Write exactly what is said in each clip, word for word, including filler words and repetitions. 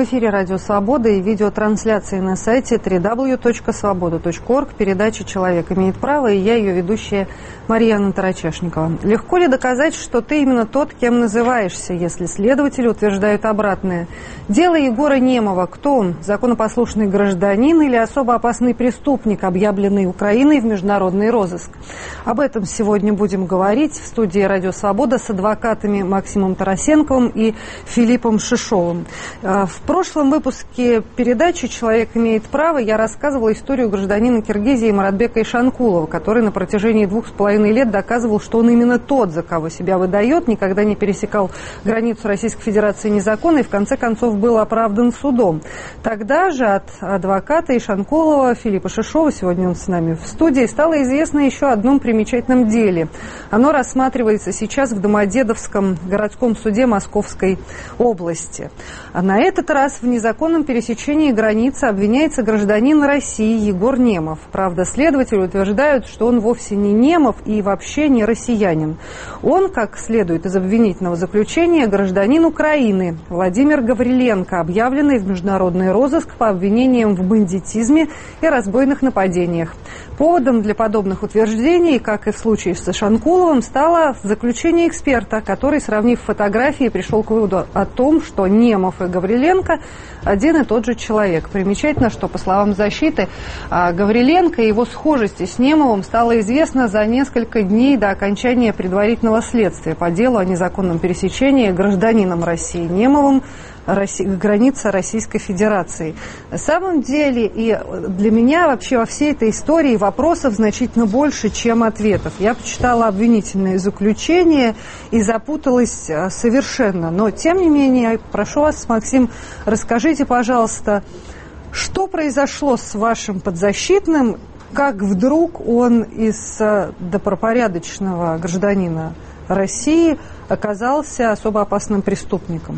В эфире Радио Свобода и видеотрансляции на сайте дабл ю дабл ю дабл ю точка свобода точка орг. Передача «Человек имеет право», и я, ее ведущая Марьяна Тарачешникова. Легко ли доказать, что ты именно тот, кем называешься, если следователи утверждают обратное? Дело Егора Немова. Кто он? Законопослушный гражданин или особо опасный преступник, объявленный Украиной в международный розыск? Об этом сегодня будем говорить в студии Радио Свобода с адвокатами Максимом Тарасенковым и Филиппом Шишовым. В прошлом выпуске передачи «Человек имеет право» я рассказывала историю гражданина Киргизии Маратбека Ишанкулова, который на протяжении двух с половиной лет доказывал, что он именно тот, за кого себя выдает, никогда не пересекал границу Российской Федерации незаконно и в конце концов был оправдан судом. Тогда же от адвоката Ишанкулова Филиппа Шишова, сегодня он с нами в студии, стало известно еще о одном примечательном деле. Оно рассматривается сейчас в Домодедовском городском суде Московской области. На этот раз в незаконном пересечении границы обвиняется гражданин России Егор Немов. Правда, следователи утверждают, что он вовсе не немов и вообще не россиянин. Он, как следует из обвинительного заключения, гражданин Украины Владимир Гавриленко, объявленный в международный розыск по обвинениям в бандитизме и разбойных нападениях. Поводом для подобных утверждений, как и в случае с Ишанкуловым, стало заключение эксперта, который, сравнив фотографии, пришел к выводу о том, что Немов и Гавриленко один и тот же человек. Примечательно, что, по словам защиты, Гавриленко и его схожести с Немовым стало известно за несколько дней до окончания предварительного следствия по делу о незаконном пересечении гражданином России Немовым граница Российской Федерации. На самом деле, и для меня вообще во всей этой истории вопросов значительно больше, чем ответов. Я почитала обвинительное заключение и запуталась совершенно. Но, тем не менее, прошу вас, Максим, расскажите, пожалуйста, что произошло с вашим подзащитным, как вдруг он из добропорядочного гражданина России оказался особо опасным преступником?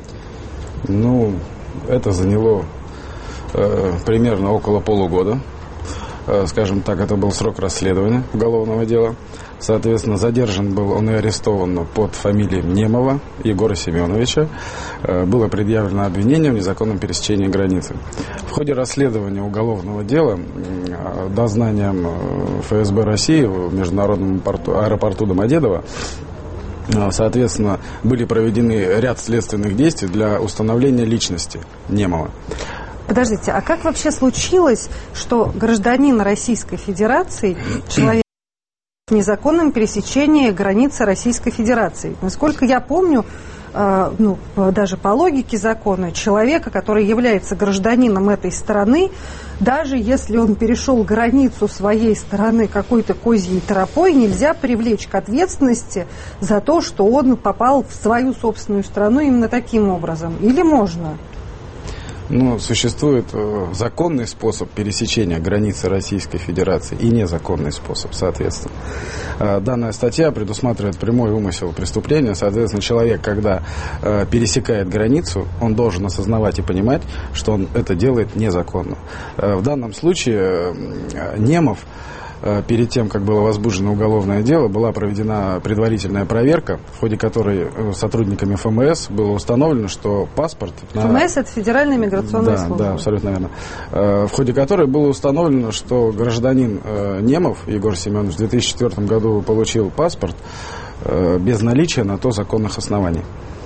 Ну, это заняло э, примерно около полугода. Э, скажем так, это был срок расследования уголовного дела. Соответственно, задержан был он и арестован под фамилией Немова Егора Семеновича. Э, было предъявлено обвинение в незаконном пересечении границы. В ходе расследования уголовного дела э, дознанием эф эс бэ России в международном порту, аэропорту Домодедово, соответственно, были проведены ряд следственных действий для установления личности Немова. Подождите, а как вообще случилось, что гражданин Российской Федерации, человек в незаконном пересечении границы Российской Федерации? Насколько я помню, э, ну, даже по логике закона, человека, который является гражданином этой страны, даже если он перешел границу своей стороны какой-то козьей тропой, нельзя привлечь к ответственности за то, что он попал в свою собственную страну именно таким образом. Или можно? Ну, существует законный способ пересечения границы Российской Федерации и незаконный способ, соответственно. Данная статья предусматривает прямой умысел преступления. Соответственно, человек, когда пересекает границу, он должен осознавать и понимать, что он это делает незаконно. В данном случае Немов, перед тем, как было возбуждено уголовное дело, была проведена предварительная проверка, в ходе которой сотрудниками эф эм эс было установлено, что паспорт... эф эм эс – это Федеральная миграционная да, служба. Да, абсолютно верно. В ходе которой было установлено, что гражданин Немов Егор Семенович в две тысячи четвёртом году получил паспорт без наличия на то законных оснований.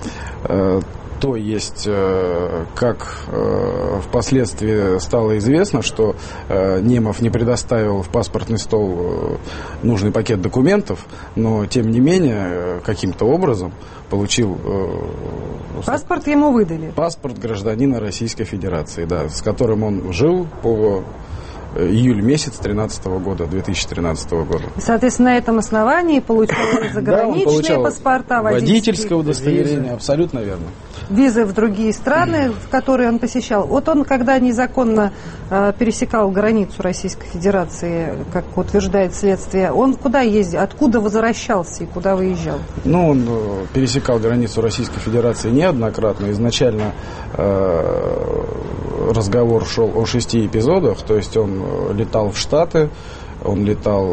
То есть, как впоследствии стало известно, что Немов не предоставил в паспортный стол нужный пакет документов, но, тем не менее, каким-то образом получил... Паспорт ему выдали? Паспорт гражданина Российской Федерации, да, с которым он жил по... июль месяц тринадцатого года, две тысячи тринадцатого года. Соответственно, на этом основании получал заграничные паспорта, водительское удостоверение, абсолютно верно. Визы в другие страны, в которые он посещал. Вот он, когда незаконно э, пересекал границу Российской Федерации, как утверждает следствие, он куда ездил, откуда возвращался и куда выезжал? Ну, он э, пересекал границу Российской Федерации неоднократно. Изначально э, разговор шел о шести эпизодах, то есть он летал в Штаты, он летал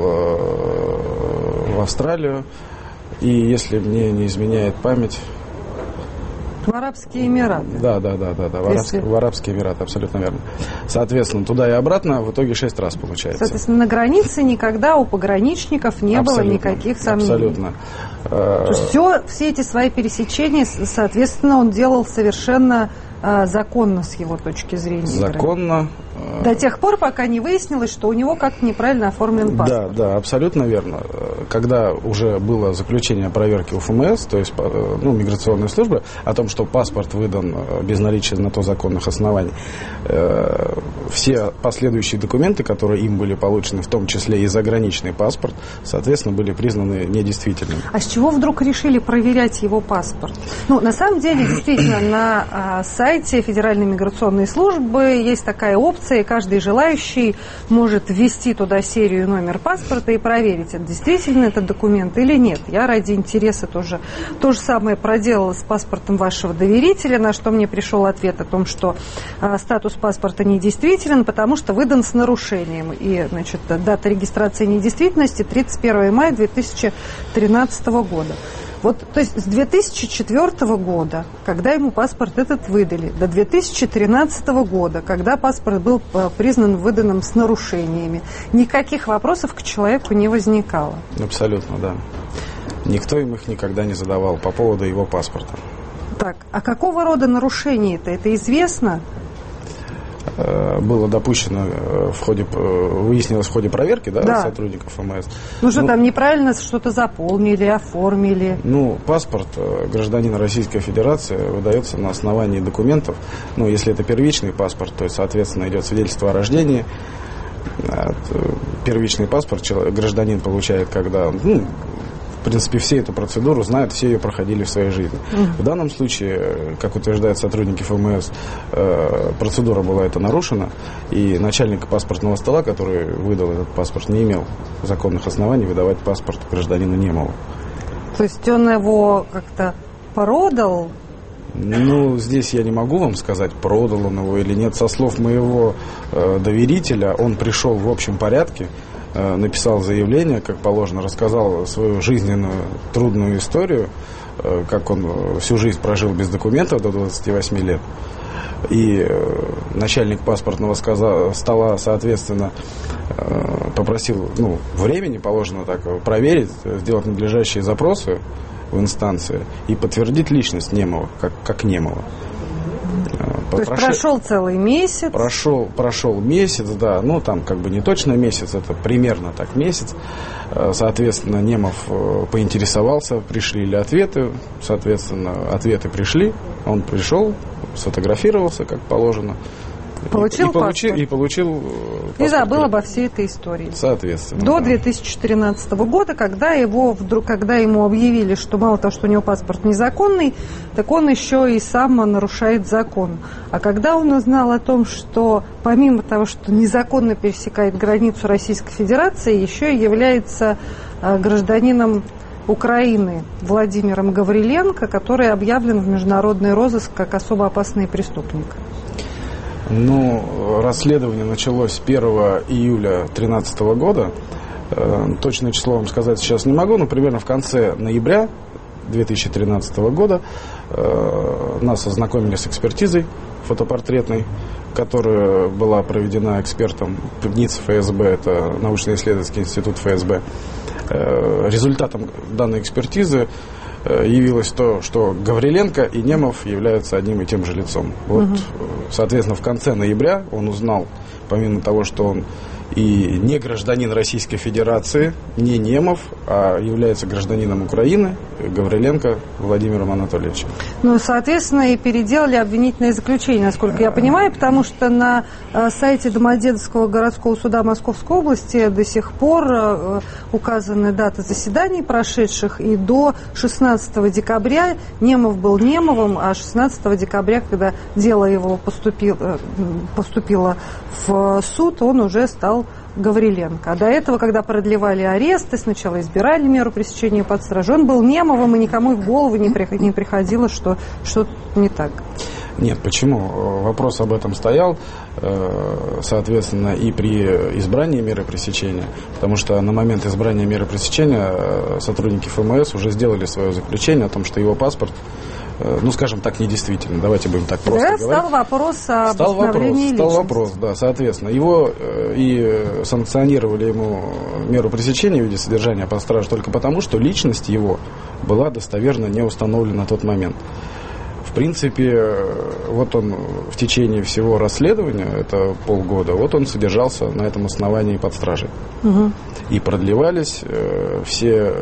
э, в Австралию, и, если мне не изменяет память, В Арабские Эмираты. Да, да, да, да, да. В, Арабск... Если... в Арабские Эмираты, абсолютно верно. Соответственно, туда и обратно в итоге шесть раз получается. Соответственно, на границе никогда у пограничников не абсолютно, было никаких сомнений. Абсолютно. То есть все, все эти свои пересечения, соответственно, он делал совершенно э, законно с его точки зрения. Законно. До тех пор, пока не выяснилось, что у него как-то неправильно оформлен паспорт. Да, да, абсолютно верно. Когда уже было заключение проверки УФМС, то есть ну, миграционной службы, о том, что паспорт выдан без наличия на то законных оснований, э, все последующие документы, которые им были получены, в том числе и заграничный паспорт, соответственно, были признаны недействительными. А с чего вдруг решили проверять его паспорт? Ну, на самом деле, действительно, на а, сайте Федеральной миграционной службы есть такая опция, и каждый желающий может ввести туда серию и номер паспорта и проверить, это действительно этот документ или нет. Я ради интереса тоже то же самое проделала с паспортом вашего доверителя, на что мне пришел ответ о том, что а, статус паспорта недействителен, потому что выдан с нарушением. И, значит, дата регистрации недействительности тридцать первого мая две тысячи тринадцатого года. Вот, то есть с две тысячи четвёртого года, когда ему паспорт этот выдали, до две тысячи тринадцатого года, когда паспорт был признан выданным с нарушениями, никаких вопросов к человеку не возникало. Абсолютно, да. Никто им их никогда не задавал по поводу его паспорта. Так, а какого рода нарушения-то? Это известно? Было допущено в ходе, выяснилось в ходе проверки, да, да. сотрудников ФМС. Ну что, ну, там неправильно что-то заполнили, оформили? Ну, паспорт гражданина Российской Федерации выдается на основании документов. Ну, если это первичный паспорт, то, соответственно, идет свидетельство о рождении. Первичный паспорт гражданин получает, когда... Ну, в принципе, все эту процедуру знают, все ее проходили в своей жизни. Mm-hmm. В данном случае, как утверждают сотрудники ФМС, процедура была это нарушена, и начальник паспортного стола, который выдал этот паспорт, не имел законных оснований выдавать паспорт гражданину немого. То есть он его как-то продал? Ну, здесь я не могу вам сказать, продал он его или нет. Со слов моего э, доверителя, он пришел в общем порядке, написал заявление, как положено, рассказал свою жизненную трудную историю, как он всю жизнь прожил без документов до двадцати восьми лет. И начальник паспортного стола, соответственно, попросил, ну, времени положено так проверить, сделать надлежащие запросы в инстанции и подтвердить личность немого, как, как немого. То есть Прошел, прошел целый месяц? Прошел, прошел месяц, да. Ну, там как бы не точно месяц, это примерно так месяц. Соответственно, Немов поинтересовался, пришли ли ответы. Соответственно, ответы пришли. Он пришел, сфотографировался, как положено. Получил и, и, получил, и получил и забыл обо всей этой истории. Соответственно. До да. две тысячи тринадцатого года, когда его вдруг, когда ему объявили, что мало того, что у него паспорт незаконный, так он еще и сам нарушает закон. А когда он узнал о том, что помимо того, что незаконно пересекает границу Российской Федерации, еще и является гражданином Украины Владимиром Гавриленко, который объявлен в международный розыск как особо опасный преступник. Ну, расследование началось первого июля две тысячи тринадцатого года. Точное число вам сказать сейчас не могу, но примерно в конце ноября две тысячи тринадцатого года нас ознакомили с экспертизой фотопортретной, которая была проведена экспертом НИЦ ФСБ, это научно-исследовательский институт ФСБ. Результатом данной экспертизы явилось то, что Гавриленко и Немов являются одним и тем же лицом. Вот, угу. Соответственно, в конце ноября он узнал, помимо того, что он и не гражданин Российской Федерации, не Немов, а является гражданином Украины, Гавриленко Владимиром Анатольевичем. Ну, соответственно, и переделали обвинительное заключение, насколько я понимаю, потому что на сайте Домодедовского городского суда Московской области до сих пор указаны даты заседаний прошедших, и до шестнадцатого декабря Немов был Немовым, а шестнадцатого декабря, когда дело его поступило, поступило в суд, он уже стал Гавриленко. А до этого, когда продлевали аресты, сначала избирали меру пресечения под стражу, он был Немовым, и никому в голову не приходило, что что-то не так. Нет, почему? Вопрос об этом стоял, соответственно, и при избрании меры пресечения, потому что на момент избрания меры пресечения сотрудники ФМС уже сделали свое заключение о том, что его паспорт ну, скажем так, недействительны. Давайте будем так просто да, говорить. Стал вопрос об стал вопрос, личности. Стал вопрос, да, соответственно. Его и санкционировали ему меру пресечения в виде содержания под стражей только потому, что личность его была достоверно не установлена на тот момент. В принципе, вот он в течение всего расследования, это полгода, вот он содержался на этом основании под стражей. Угу. И продлевались э, все,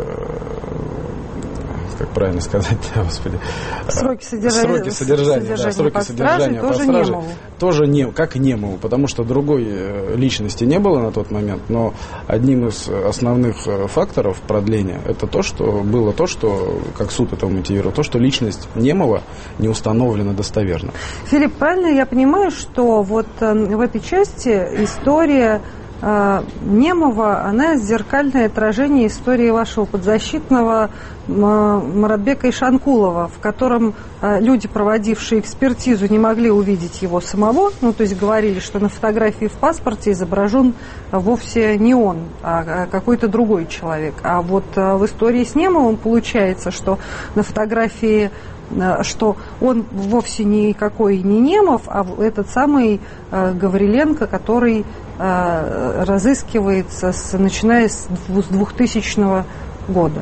как правильно сказать, господи, сроки содержания, сроки содержания, содержания, да, сроки под содержания под тоже стражей Немову. Тоже не, как Немову, потому что другой личности не было на тот момент, но одним из основных факторов продления это то, что было то, что, как суд это мотивировал, то, что личность Немова не установлена достоверно. Филипп, правильно я понимаю, что вот в этой части история Немова, она зеркальное отражение истории вашего подзащитного Маратбека Ишанкулова, в котором люди, проводившие экспертизу, не могли увидеть его самого, ну, то есть говорили, что на фотографии в паспорте изображен вовсе не он, а какой-то другой человек. А вот в истории с Немовым получается, что на фотографии что он вовсе никакой не Немов, а этот самый э, Гавриленко, который э, разыскивается с, начиная с двухтысячного года.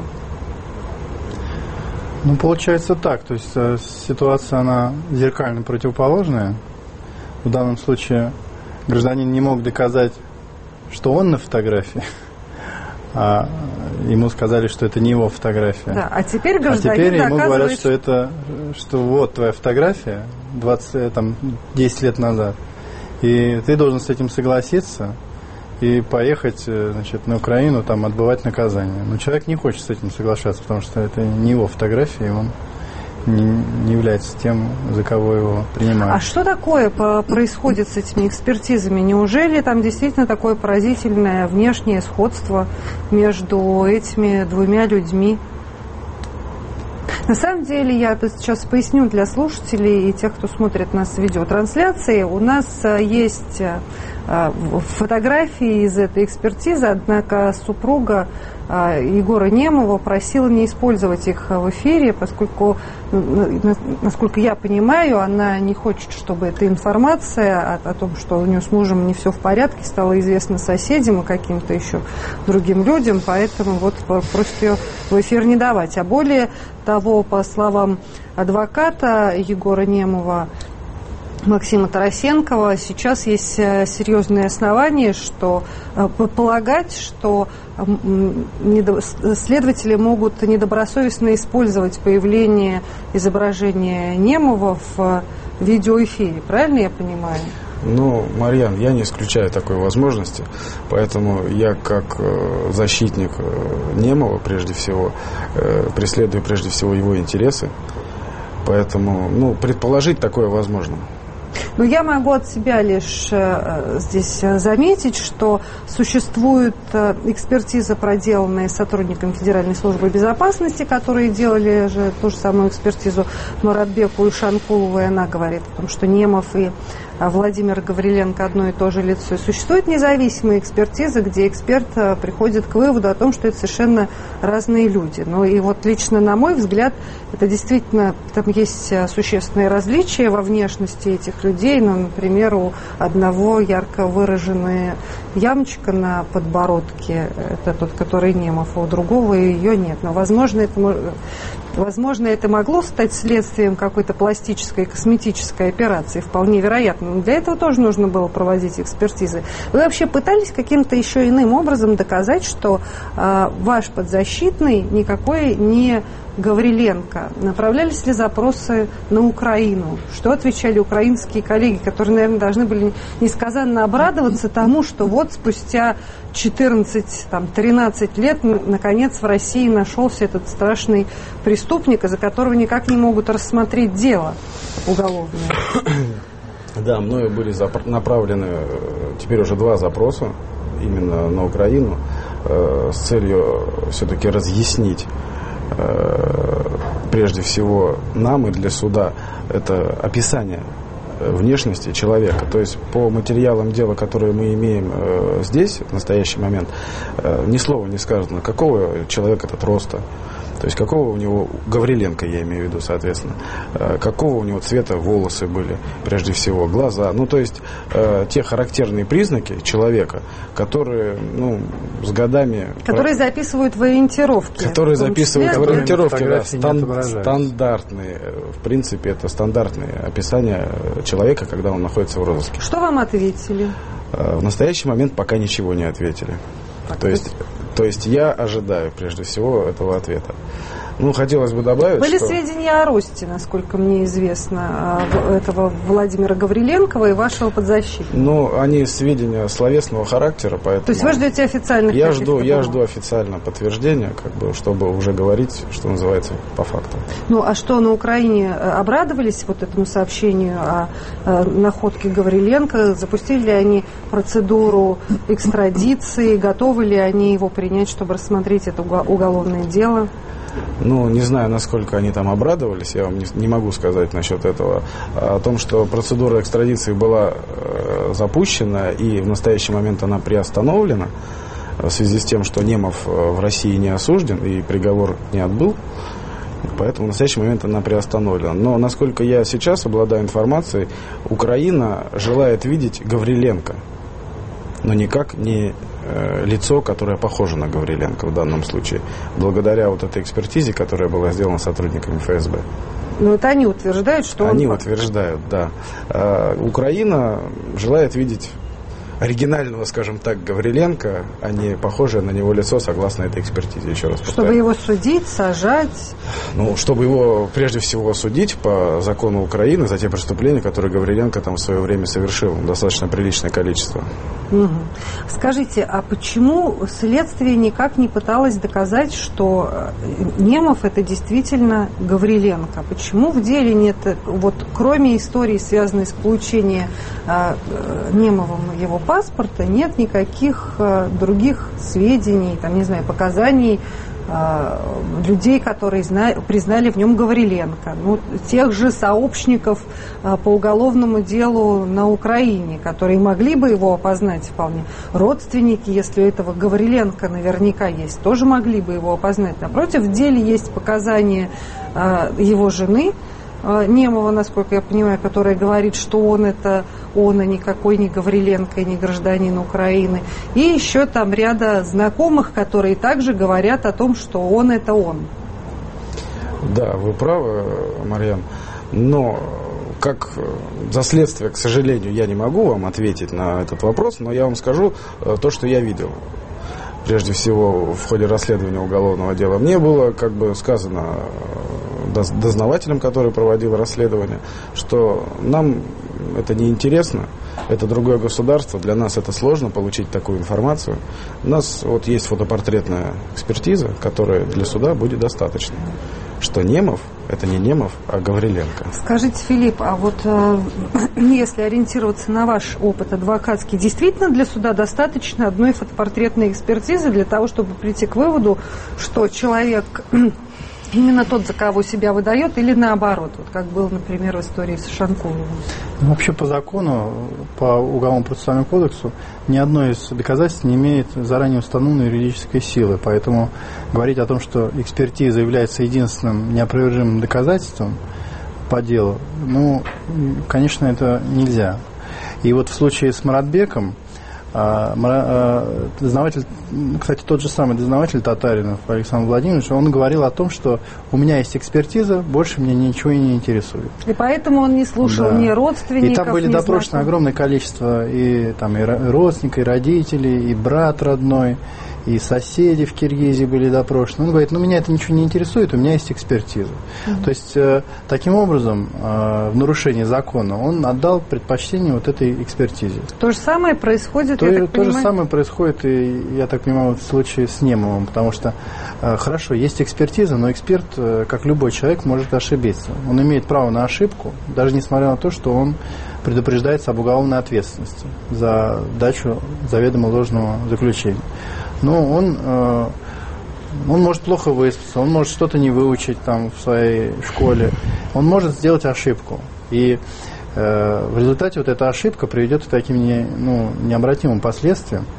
Ну, получается так. То есть э, ситуация, она зеркально противоположная. В данном случае гражданин не мог доказать, что он на фотографии, а ему сказали, что это не его фотография. Да, а теперь гражданин а теперь ему доказывает... говорят, что это, что вот твоя фотография двадцать, там, десять лет назад, и ты должен с этим согласиться и поехать, значит, на Украину, там, отбывать наказание. Но человек не хочет с этим соглашаться, потому что это не его фотография, и он не, не является тем, за кого его принимают. А что такое происходит с этими экспертизами? Неужели там действительно такое поразительное внешнее сходство между этими двумя людьми? На самом деле, я это сейчас поясню для слушателей и тех, кто смотрит нас в видеотрансляции. У нас есть фотографии из этой экспертизы, однако супруга Егора Немова просила не использовать их в эфире, поскольку, насколько я понимаю, она не хочет, чтобы эта информация о, о том, что у нее с мужем не все в порядке, стала известна соседям и каким-то еще другим людям, поэтому вот просит ее в эфир не давать. А более того, по словам адвоката Егора Немова, Максима Тарасенкова, сейчас есть серьезные основания, что полагать, что следователи могут недобросовестно использовать появление изображения Немова в видеоэфире. Правильно я понимаю? Ну, Марьян, я не исключаю такой возможности, поэтому я как защитник Немова, прежде всего, преследую прежде всего его интересы, поэтому, ну, предположить такое возможно. Но я могу от себя лишь э, здесь заметить, что существует э, экспертиза, проделанная сотрудниками Федеральной службы безопасности, которые делали же ту же самую экспертизу Маратбеку Ишанкулову, и она говорит о том, что Немов и Владимир Гавриленко одно и то же лицо. И существует независимая экспертиза, где эксперт приходит к выводу о том, что это совершенно разные люди. Ну и вот лично на мой взгляд, это действительно, там есть существенные различия во внешности этих людей. Ну, например, у одного ярко выраженная ямочка на подбородке, это тот, который Немов, а у другого ее нет. Но, возможно, это, возможно, это могло стать следствием какой-то пластической, косметической операции, вполне вероятно. Но для этого тоже нужно было проводить экспертизы. Вы вообще пытались каким-то еще иным образом доказать, что э, ваш подзащитный никакой не Гавриленко? Направлялись ли запросы на Украину? Что отвечали украинские коллеги, которые, наверное, должны были несказанно обрадоваться тому, что вот спустя четырнадцать-тринадцать лет наконец в России нашелся этот страшный преступник, из-за которого никак не могут рассмотреть дело уголовное? Да, мною были направлены теперь уже два запроса именно на Украину э, с целью все-таки разъяснить э, прежде всего нам и для суда это описание внешности человека. То есть по материалам дела, которые мы имеем э, здесь в настоящий момент, э, ни слова не сказано, какого человека этот роста. То То есть какого у него, Гавриленко я имею в виду, соответственно, какого у него цвета волосы были, прежде всего, глаза. Ну, то есть те характерные признаки человека, которые, ну, с годами... Которые записывают в ориентировки. Которые записывают в ориентировки, да, стан- стандартные. В принципе, это стандартные описания человека, когда он находится в розыске. Что вам ответили? В настоящий момент пока ничего не ответили. Так, то есть, то есть я ожидаю, прежде всего, этого ответа. Ну, хотелось бы добавить, Были что... сведения о росте, насколько мне известно, этого Владимира Гавриленкова и вашего подзащитника? Ну, они сведения словесного характера, поэтому... То есть вы ждете официальных я жду, я бумаг? жду официального подтверждения, как бы, чтобы уже говорить, что называется, по факту. Ну, а что, на Украине обрадовались вот этому сообщению о, о находке Гавриленко? Запустили ли они процедуру экстрадиции? Готовы ли они его принять, чтобы рассмотреть это уголовное дело? Ну, не знаю, насколько они там обрадовались, я вам не, не могу сказать насчет этого. О том, что процедура экстрадиции была э, запущена и в настоящий момент она приостановлена в связи с тем, что Немов в России не осужден и приговор не отбыл. Поэтому в настоящий момент она приостановлена. Но, насколько я сейчас обладаю информацией, Украина желает видеть Гавриленко, но никак не лицо, которое похоже на Гавриленко в данном случае, благодаря вот этой экспертизе, которая была сделана сотрудниками эф эс бэ. Ну, это они утверждают, что Они он... утверждают, да. А, Украина желает видеть оригинального, скажем так, Гавриленко, а не похожее на него лицо, согласно этой экспертизе, еще раз повторяю. Чтобы его судить, сажать? Ну, чтобы его, прежде всего, судить по закону Украины за те преступления, которые Гавриленко там в свое время совершил, достаточно приличное количество. Угу. Скажите, а почему следствие никак не пыталось доказать, что Немов это действительно Гавриленко? Почему в деле нет, вот кроме истории, связанной с получением э, Немовым его паспорта, нет никаких э, других сведений, там, не знаю, показаний э, людей, которые зна- признали в нем Гавриленко, ну, тех же сообщников э, по уголовному делу на Украине, которые могли бы его опознать вполне. Родственники, если у этого Гавриленко наверняка есть, тоже могли бы его опознать. Напротив, в деле есть показания э, его жены, Немова, насколько я понимаю, которая говорит, что он это он, а никакой не Гавриленко и не гражданин Украины. И еще там ряда знакомых, которые также говорят о том, что он это он. Да, вы правы, Марьян. Но как за следствие, к сожалению, я не могу вам ответить на этот вопрос, но я вам скажу то, что я видел. Прежде всего, в ходе расследования уголовного дела. Мне было, как бы сказано дознавателем, который проводил расследование, что нам это не интересно, это другое государство, для нас это сложно получить такую информацию. У нас вот есть фотопортретная экспертиза, которая для суда будет достаточно. Что Немов это не Немов, а Гавриленко. Скажите, Филипп, а вот э, если ориентироваться на ваш опыт адвокатский, действительно для суда достаточно одной фотопортретной экспертизы для того, чтобы прийти к выводу, что человек именно тот, за кого себя выдает, или наоборот, вот как было, например, в истории с Шанковым? Ну, вообще по закону, по Уголовному процессуальному кодексу, ни одно из доказательств не имеет заранее установленной юридической силы. Поэтому говорить о том, что экспертиза является единственным неопровержимым доказательством по делу, ну, конечно, это нельзя. И вот в случае с Маратбеком, дознаватель, кстати, тот же самый дознаватель Татаринов Александр Владимирович, он говорил о том, что у меня есть экспертиза, больше меня ничего и не интересует. И поэтому он не слушал да. ни родственников, и там были допрошены огромное количество и, там, и родственников, и родителей, и брат родной, и соседи в Киргизии были допрошены. Он говорит, ну, меня это ничего не интересует, у меня есть экспертиза. Mm-hmm. То есть, э, таким образом, э, в нарушении закона он отдал предпочтение вот этой экспертизе. То же самое происходит, то, я так то понимаю... же самое происходит, и, я так понимаю, в случае с Немовым, потому что, э, хорошо, есть экспертиза, но эксперт, э, как любой человек, может ошибиться. Он имеет право на ошибку, даже несмотря на то, что он предупреждается об уголовной ответственности за дачу заведомо ложного заключения. Но он, э, он может плохо выспаться, он может что-то не выучить там в своей школе, он может сделать ошибку. И э, в результате вот эта ошибка приведет к таким не, ну, необратимым последствиям.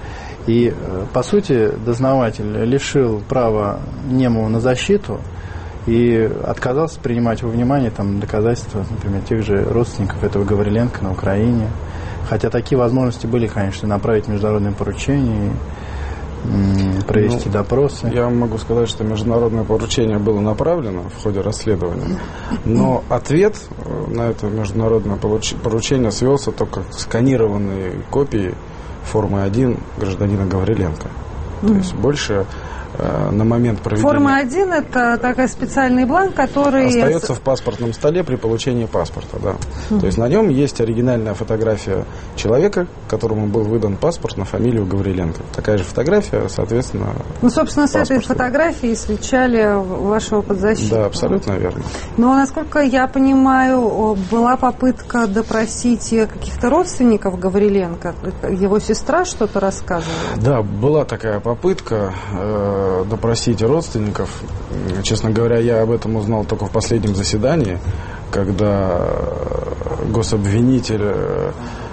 И, по сути, дознаватель лишил права немого на защиту и отказался принимать во внимание там, доказательства, например, тех же родственников этого Гавриленко на Украине. Хотя такие возможности были, конечно, направить международные поручения, провести ну, допросы. Я могу сказать, что международное поручение было направлено в ходе расследования, но ответ на это международное поручение свелся только к сканированной копии формы один гражданина Гавриленко. То есть больше э, на момент проведения... Форма один – это такой специальный бланк, который... Остается в паспортном столе при получении паспорта, да. Mm-hmm. То есть на нем есть оригинальная фотография человека, которому был выдан паспорт на фамилию Гавриленко. Такая же фотография, соответственно, Ну, собственно, с этой фотографией сличали вашего подзащитного. Да, абсолютно верно. Но, насколько я понимаю, была попытка допросить каких-то родственников Гавриленко. Его сестра что-то рассказывала? Да, была такая попытка э, допросить родственников. Честно говоря, я об этом узнал только в последнем заседании, когда гособвинитель э,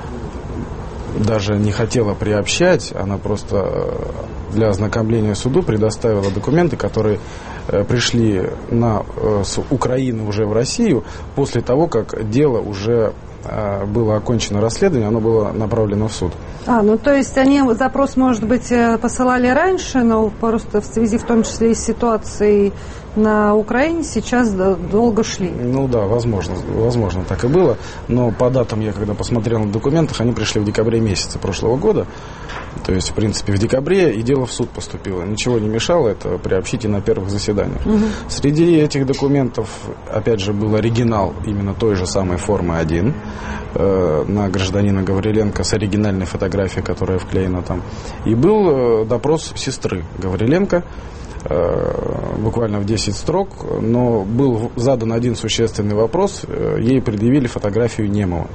даже не хотела приобщать, она просто для ознакомления суду предоставила документы, которые э, пришли на, э, с Украины уже в Россию после того, как дело уже э, было окончено расследование, оно было направлено в суд. А, ну то есть они запрос, может быть, посылали раньше, но просто в связи в том числе и с ситуацией на Украине сейчас долго шли. Ну да, возможно, возможно так и было, но по датам я когда посмотрел на документах, они пришли в декабре месяце прошлого года, то есть в принципе в декабре, и дело в суд поступило. Ничего не мешало это приобщить и на первых заседаниях. Угу. Среди этих документов, опять же, был оригинал именно той же самой формы один э, на гражданина Гавриленко с оригинальной фотографией, которая вклеена там, и был э, допрос сестры Гавриленко, буквально в десять строк, но был задан один существенный вопрос, ей предъявили фотографию немого.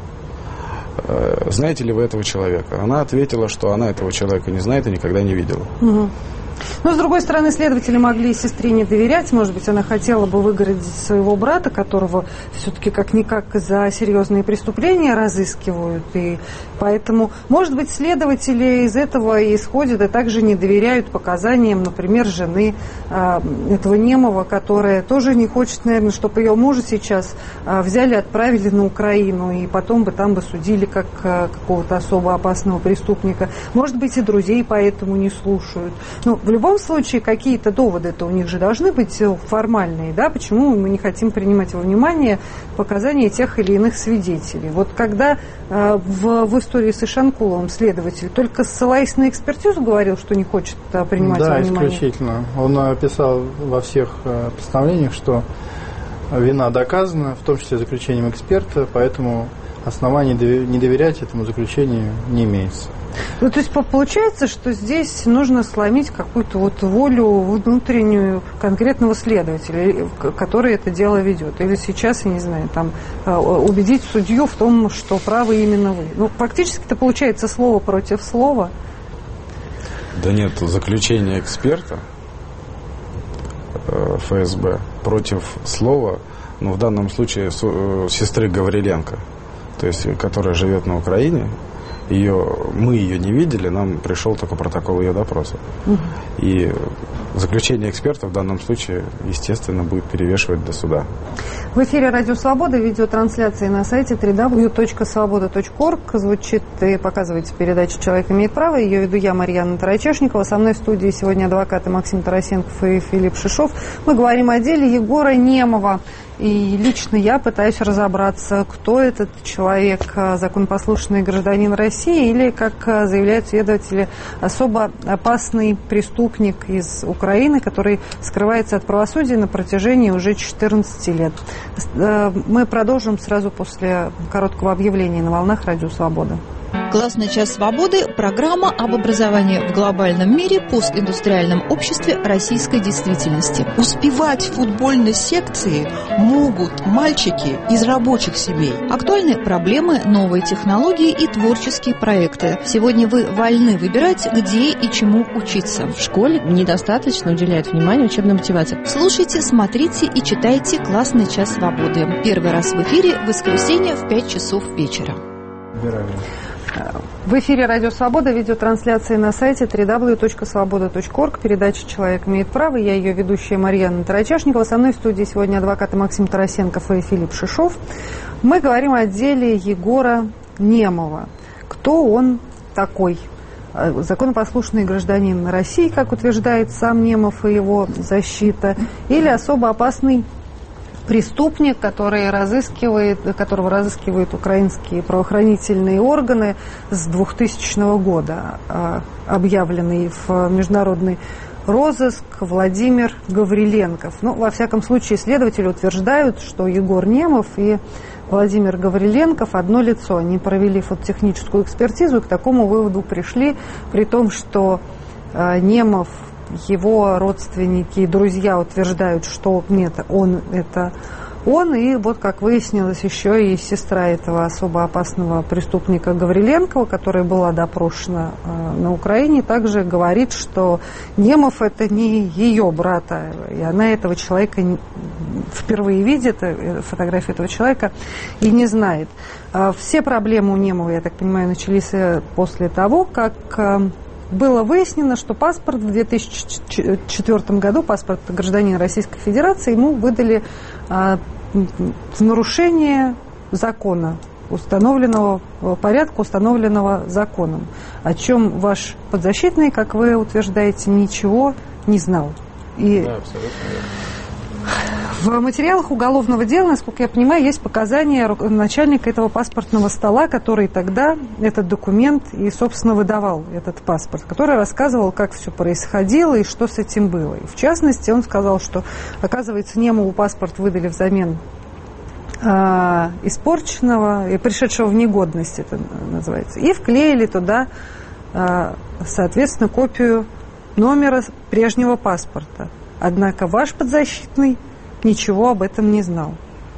Знаете ли вы этого человека? Она ответила, что она этого человека не знает и никогда не видела. Угу. Но, с другой стороны, следователи могли сестре не доверять. Может быть, она хотела бы выгородить своего брата, которого все-таки как-никак за серьезные преступления разыскивают. И поэтому, может быть, следователи из этого исходят и также не доверяют показаниям, например, жены э, этого немого, которая тоже не хочет, наверное, чтобы ее мужа сейчас э, взяли, отправили на Украину, и потом бы там бы судили как э, какого-то особо опасного преступника. Может быть, и друзей поэтому не слушают. Ну, в любом случае, какие-то доводы-то у них же должны быть формальные, да, почему мы не хотим принимать во внимание показания тех или иных свидетелей. Вот когда э, в, в истории с Ишанкуловым следователь только ссылаясь на экспертизу говорил, что не хочет э, принимать да, во внимание. Да, исключительно. Он написал во всех э, постановлениях, что вина доказана, в том числе заключением эксперта, поэтому оснований не доверять этому заключению не имеется. Ну, то есть получается, что здесь нужно сломить какую-то вот волю внутреннюю конкретного следователя, который это дело ведет. Или сейчас, я не знаю, там убедить судью в том, что правы именно вы. Ну, фактически это получается слово против слова. Да нет, заключение эксперта эф эс бэ против слова, ну, в данном случае сестры Гавриленко, то есть, которая живет на Украине. Ее, мы ее не видели, нам пришел только протокол ее допроса. Угу. И заключение эксперта в данном случае, естественно, будет перевешивать до суда. В эфире «Радио Свобода», видеотрансляции на сайте дабл ю дабл ю дабл ю точка свобода точка орг. Звучит и показывается передача «Человек имеет право». Ее веду я, Марьяна Тарачешникова. Со мной в студии сегодня адвокаты Максим Тарасенков и Филипп Шишов. Мы говорим о деле Егора Немова. И лично я пытаюсь разобраться, кто этот человек, законопослушный гражданин России или, как заявляют следователи, особо опасный преступник из Украины, который скрывается от правосудия на протяжении уже четырнадцати лет. Мы продолжим сразу после короткого объявления на волнах «Радио Свобода». «Классный час свободы» – программа об образовании в глобальном мире, постиндустриальном обществе российской действительности. Успевать в футбольной секции могут мальчики из рабочих семей. Актуальны проблемы, новые технологии и творческие проекты. Сегодня вы вольны выбирать, где и чему учиться. В школе недостаточно уделяют внимание учебной мотивации. Слушайте, смотрите и читайте «Классный час свободы». Первый раз в эфире в воскресенье в пять часов вечера. В эфире Радио Свобода, видеотрансляции на сайте дабл ю дабл ю дабл ю точка свобода точка орг. Передача «Человек имеет право». Я ее ведущая Марьяна Тарачашникова. Со мной в студии сегодня адвокаты Максим Тарасенков и Филипп Шишов. Мы говорим о деле Егора Немова. Кто он такой? Законопослушный гражданин России, как утверждает сам Немов и его защита, или особо опасный преступник, который разыскивает, которого разыскивают украинские правоохранительные органы с двухтысячного года, объявленный в международный розыск Владимир Гавриленков. Ну, во всяком случае, следователи утверждают, что Егор Немов и Владимир Гавриленков одно лицо. Они провели фототехническую экспертизу и к такому выводу пришли, при том, что Немов, его родственники и друзья утверждают, что нет, он это он, и вот, как выяснилось, еще и сестра этого особо опасного преступника Гавриленкова, которая была допрошена э, на Украине, также говорит, что Немов это не ее брат, и она этого человека не, впервые видит, фотографию этого человека, и не знает. Э, все проблемы у Немова, я так понимаю, начались после того, как э, было выяснено, что паспорт в две тысячи четвёртом году, паспорт гражданина Российской Федерации, ему выдали а, в нарушение закона, установленного, порядка, установленного законом, о чем ваш подзащитный, как вы утверждаете, ничего не знал. И да, абсолютно верно. В материалах уголовного дела, насколько я понимаю, есть показания начальника этого паспортного стола, который тогда этот документ и, собственно, выдавал этот паспорт, который рассказывал, как все происходило и что с этим было. И в частности, он сказал, что, оказывается, Немову паспорт выдали взамен а, испорченного и пришедшего в негодность, это называется, и вклеили туда, а, соответственно, копию номера прежнего паспорта. Однако ваш подзащитный ничего об этом не знал.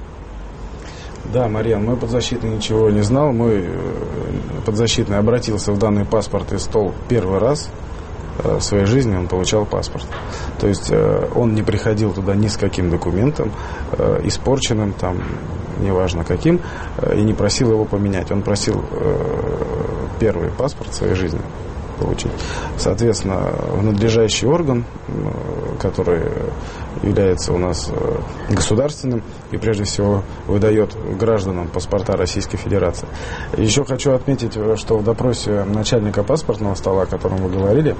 Да, Марьян, мой подзащитный ничего не знал. Мой подзащитный обратился в данный паспортный стол первый раз в своей жизни, он получал паспорт. То есть он не приходил туда ни с каким документом, испорченным, там, неважно каким, и не просил его поменять. Он просил первый паспорт в своей жизни получить. Соответственно, в надлежащий орган, который является у нас государственным и прежде всего выдает гражданам паспорта Российской Федерации. Еще хочу отметить, что в допросе начальника паспортного стола, о котором вы говорили,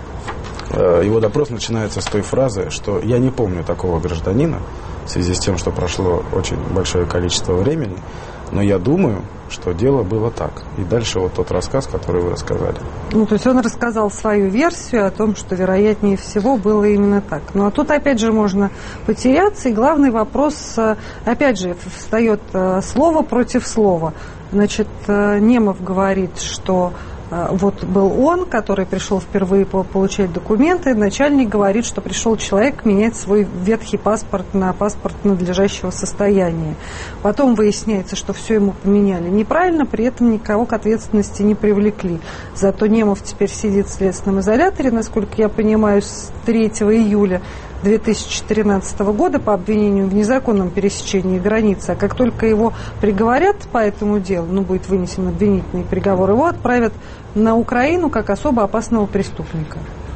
его допрос начинается с той фразы, что я не помню такого гражданина, в связи с тем, что прошло очень большое количество времени, но я думаю, что дело было так. И дальше вот тот рассказ, который вы рассказали. Ну, то есть он рассказал свою версию о том, что вероятнее всего было именно так. Ну, а тут опять же можно потеряться, и главный вопрос, опять же, встает слово против слова. Значит, Немов говорит, что вот был он, который пришел впервые получать документы. Начальник говорит, что пришел человек менять свой ветхий паспорт на паспорт надлежащего состояния. Потом выясняется, что все ему поменяли неправильно, при этом никого к ответственности не привлекли. Зато Немов теперь сидит в следственном изоляторе, насколько я понимаю, с третьего июля две тысячи тринадцатого года по обвинению в незаконном пересечении границы. А как только его приговорят по этому делу, ну, будет вынесен обвинительный приговор, его отправят на Украину как особо опасного преступника.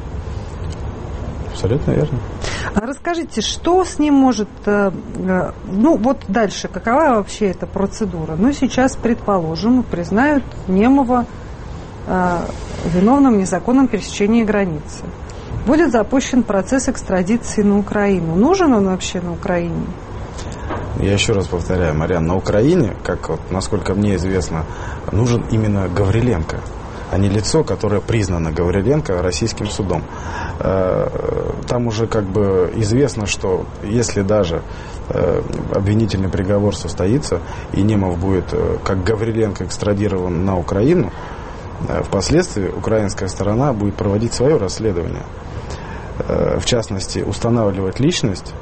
Абсолютно верно. А расскажите, что с ним может... Ну, вот дальше, какова вообще эта процедура? Ну, сейчас, предположим, признают Немова виновным в незаконном пересечении границы. Будет запущен процесс экстрадиции на Украину. Нужен он вообще на Украине? Я еще раз повторяю, Марьян, на Украине, как вот, насколько мне известно, нужен именно Гавриленко, а не лицо, которое признано Гавриленко российским судом. Там уже как бы известно, что если даже обвинительный приговор состоится, и Немов будет как Гавриленко экстрадирован на Украину, впоследствии украинская сторона будет проводить свое расследование. В частности, устанавливать личность,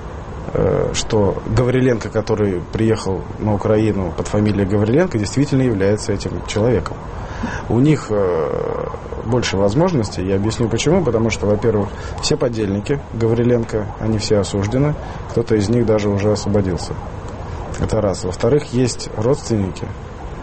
что Гавриленко, который приехал на Украину под фамилией Гавриленко, действительно является этим человеком. У них больше возможностей, я объясню почему, потому что, во-первых, все подельники Гавриленко, они все осуждены, кто-то из них даже уже освободился. Это раз. Во-вторых, есть родственники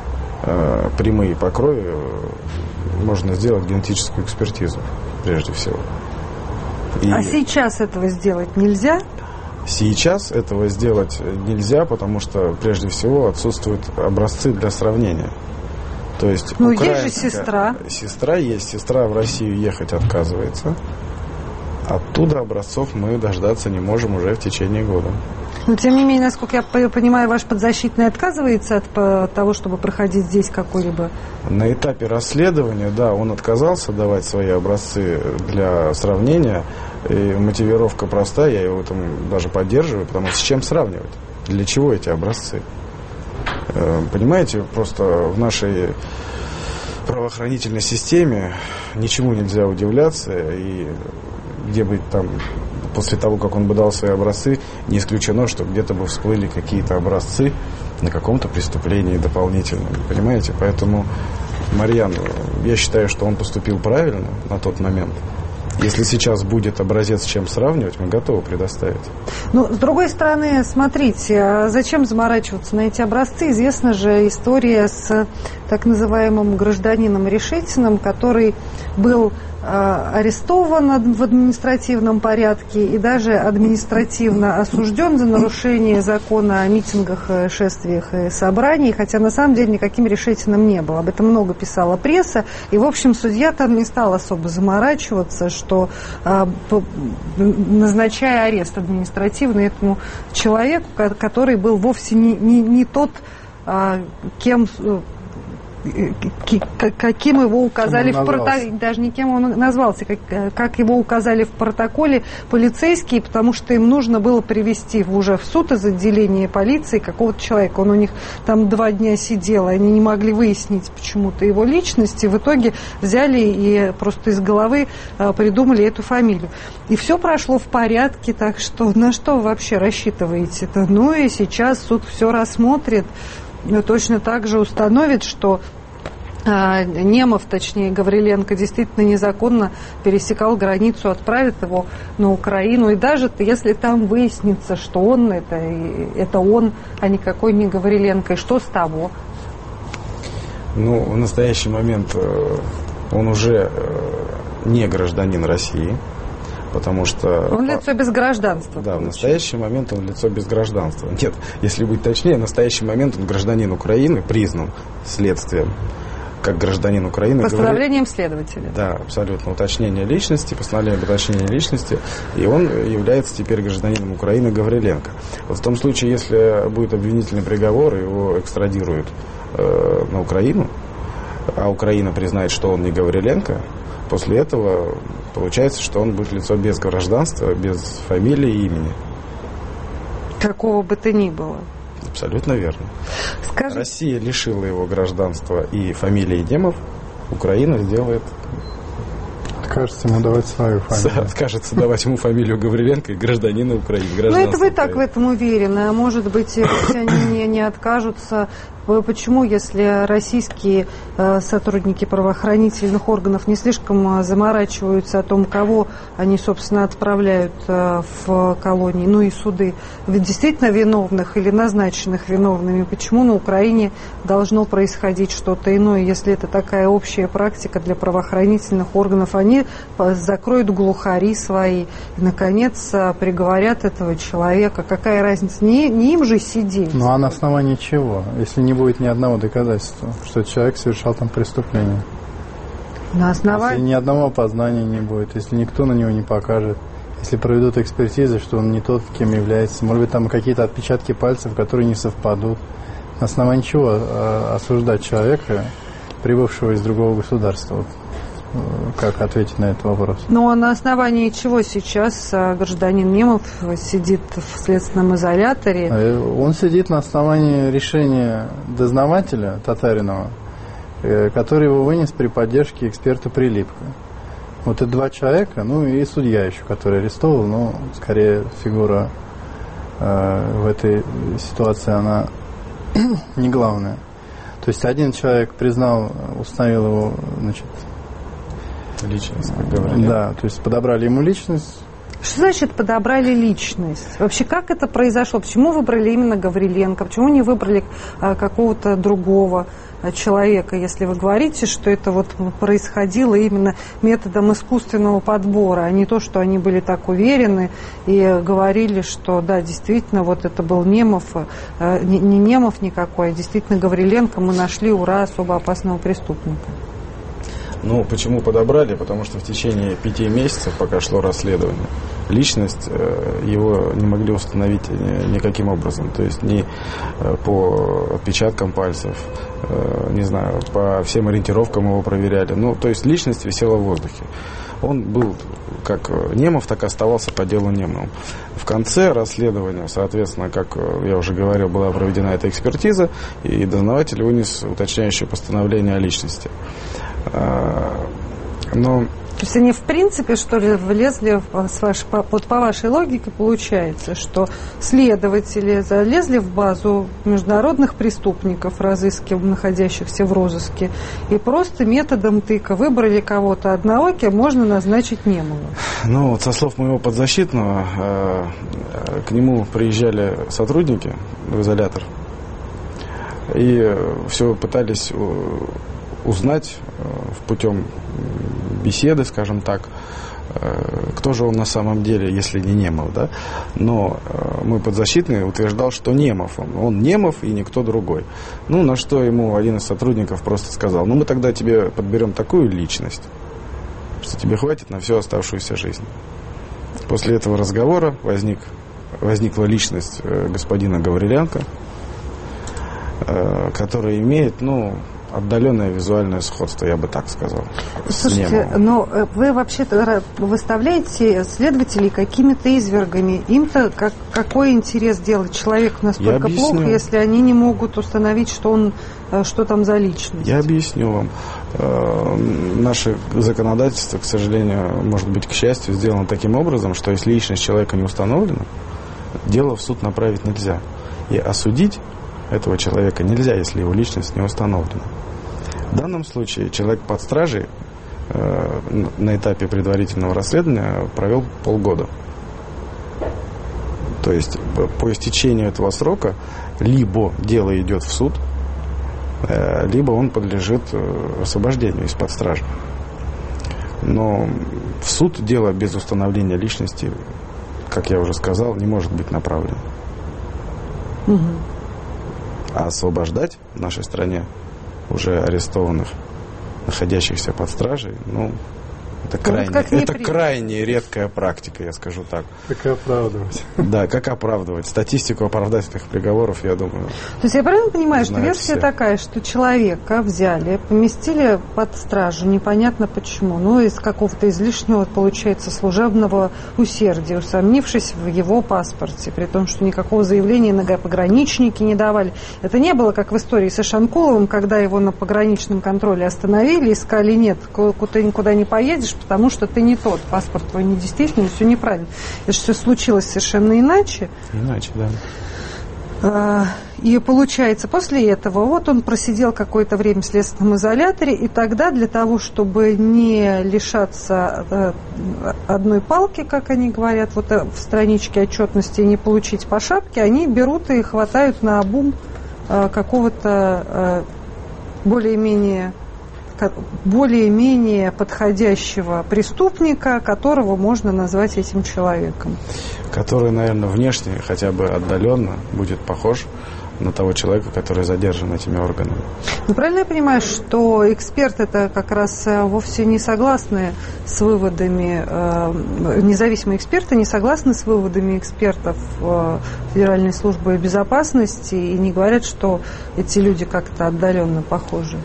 э, прямые по крови, можно сделать генетическую экспертизу, прежде всего. И а сейчас этого сделать нельзя? Сейчас этого сделать нельзя, потому что, прежде всего, отсутствуют образцы для сравнения. То есть, ну, есть же сестра. Сестра есть. Сестра в Россию ехать отказывается. Оттуда образцов мы дождаться не можем уже в течение года. Но, тем не менее, насколько я понимаю, ваш подзащитный отказывается от того, чтобы проходить здесь какой-либо... На этапе расследования, да, он отказался давать свои образцы для сравнения. И мотивировка простая, я его в этом даже поддерживаю, потому что с чем сравнивать? Для чего эти образцы? Понимаете, просто в нашей правоохранительной системе ничему нельзя удивляться, и где бы там, после того, как он бы дал свои образцы, не исключено, что где-то бы всплыли какие-то образцы на каком-то преступлении дополнительном, понимаете? Поэтому, Марьян, я считаю, что он поступил правильно на тот момент. Если сейчас будет образец, с чем сравнивать, мы готовы предоставить. Ну, с другой стороны, смотрите, зачем заморачиваться на эти образцы? Известна же история с так называемым гражданином Решетиным, который был э, арестован в административном порядке и даже административно осужден за нарушение закона о митингах, шествиях и собраниях, хотя на самом деле никаким Решетиным не был. Об этом много писала пресса, и, в общем, судья там не стал особо заморачиваться, что э, назначая арест административный этому человеку, который был вовсе не, не, не тот, э, кем... каким его указали в протоколе, даже не кем он назвался, как, как его указали в протоколе полицейские, потому что им нужно было привести уже в суд из отделения полиции какого-то человека. Он у них там два дня сидел, и они не могли выяснить почему-то его личность, и в итоге взяли и просто из головы придумали эту фамилию. И все прошло в порядке, так что на что вы вообще рассчитываете-то? Ну и сейчас суд все рассмотрит, но точно так же установит, что а, Немов, точнее Гавриленко, действительно незаконно пересекал границу, отправит его на Украину. И даже если там выяснится, что он это, это он, а никакой не Гавриленко, и что с того? Ну, в настоящий момент он уже не гражданин России. Потому что... Он лицо без гражданства. Да, в настоящий момент он лицо без гражданства. Нет, если быть точнее, в настоящий момент он гражданин Украины, признан следствием как гражданин Украины. Постановлением говорит, следователя. Да, абсолютно. Уточнение личности, постановление об уточнении личности. И он является теперь гражданином Украины Гавриленко. Вот в том случае, если будет обвинительный приговор, его экстрадируют э, на Украину, а Украина признает, что он не Гавриленко, после этого получается, что он будет лицо без гражданства, без фамилии и имени. Какого бы то ни было. Абсолютно верно. Скажи... Россия лишила его гражданства и фамилии Немов. Украина сделает... Откажется ему давать свою фамилию. Откажется давать ему фамилию Гавриленко и гражданина Украины. Ну, это вы так в этом уверены. А может быть, если они не, не откажутся... Почему, если российские э, сотрудники правоохранительных органов не слишком заморачиваются о том, кого они, собственно, отправляют э, в колонии, ну и суды, ведь действительно виновных или назначенных виновными, почему на Украине должно происходить что-то иное, если это такая общая практика для правоохранительных органов? Они закроют глухари свои и, наконец, приговорят этого человека. Какая разница? Не, не им же сидеть. Ну, а на основании чего? Если не будет ни одного доказательства, что человек совершал там преступление. На основании... Если ни одного опознания не будет, если никто на него не покажет, если проведут экспертизы, что он не тот, кем является, может быть, там какие-то отпечатки пальцев, которые не совпадут. На основании чего а, осуждать человека, прибывшего из другого государства? Вот, как ответить на этот вопрос? Ну, а на основании чего сейчас гражданин Немов сидит в следственном изоляторе? Он сидит на основании решения дознавателя Татаринова, который его вынес при поддержке эксперта Прилипко. Вот это два человека, ну и судья еще, который арестовал, но скорее фигура э, в этой ситуации, она не главная. То есть один человек признал, установил его, значит, личность, как говорили. Да, то есть подобрали ему личность. Что значит подобрали личность? Вообще, как это произошло? Почему выбрали именно Гавриленко? Почему не выбрали а, какого-то другого? человека, если вы говорите, что это вот происходило именно методом искусственного подбора, а не то, что они были так уверены и говорили, что да, действительно, вот это был Немов, не Немов никакой, а действительно Гавриленко, мы нашли, ура, особо опасного преступника. Ну, почему подобрали? Потому что в течение пяти месяцев, пока шло расследование, личность его не могли установить никаким образом. То есть ни по отпечаткам пальцев, не знаю, по всем ориентировкам его проверяли. Ну, то есть личность висела в воздухе. Он был как Немов, так и оставался по делу Немовым. В конце расследования, соответственно, как я уже говорил, была проведена эта экспертиза, и дознаватель вынес уточняющее постановление о личности. Но... То есть они в принципе, что ли, влезли, в, с ваш, по, вот по вашей логике получается, что следователи залезли в базу международных преступников, разыскивающих, находящихся в розыске, и просто методом тыка выбрали кого-то одного, кем можно назначить Немова. Ну, вот со слов моего подзащитного, э, э, к нему приезжали сотрудники в изолятор, и э, все пытались... Э, узнать путем беседы, скажем так, кто же он на самом деле, если не Немов, да? Но мой подзащитный утверждал, что Немов он. Он Немов и никто другой. Ну, на что ему один из сотрудников просто сказал: ну, мы тогда тебе подберем такую личность, что тебе хватит на всю оставшуюся жизнь. После этого разговора возник, возникла личность господина Гавриленко, которая имеет, ну, отдаленное визуальное сходство, я бы так сказал. Слушайте, но вы вообще-то выставляете следователей какими-то извергами. Им-то как, какой интерес делать человеку настолько плохо, если они не могут установить, что он, что там за личность? Я объясню вам. Наше законодательство, к сожалению, может быть, к счастью, сделано таким образом, что если личность человека не установлена, дело в суд направить нельзя. И осудить этого человека нельзя, если его личность не установлена. В данном случае человек под стражей э, на этапе предварительного расследования провел полгода. То есть по истечению этого срока либо дело идет в суд, э, либо он подлежит э, освобождению из-под стражи. Но в суд дело без установления личности, как я уже сказал, не может быть направлено. Угу. А освобождать в нашей стране уже арестованных, находящихся под стражей, ну, это крайне, вот это крайне редкая практика, я скажу так. Как оправдывать. Да, как оправдывать. Статистику оправдательных приговоров, я думаю. То есть я правильно понимаю, что версия все. такая, что человека взяли, поместили под стражу, непонятно почему, ну, из какого-то излишнего, получается, служебного усердия, усомнившись в его паспорте, при том, что никакого заявления на пограничники не давали. Это не было, как в истории с Ишанкуловым, когда его на пограничном контроле остановили и сказали: нет, ты никуда не поедешь, потому что ты не тот, паспорт твой недействительный, все неправильно. Это же все случилось совершенно иначе. Иначе, да. И получается, после этого вот он просидел какое-то время в следственном изоляторе, и тогда для того, чтобы не лишаться одной палки, как они говорят, вот в страничке отчетности, не получить по шапке, они берут и хватают наобум какого-то более-менее более-менее подходящего преступника, которого можно назвать этим человеком. Который, наверное, внешне, хотя бы отдаленно, будет похож на того человека, который задержан этими органами. Ну, правильно я понимаю, что эксперты-то как раз вовсе не согласны с выводами, э, независимые эксперты не согласны с выводами экспертов э, Федеральной службы безопасности и не говорят, что эти люди как-то отдаленно похожи?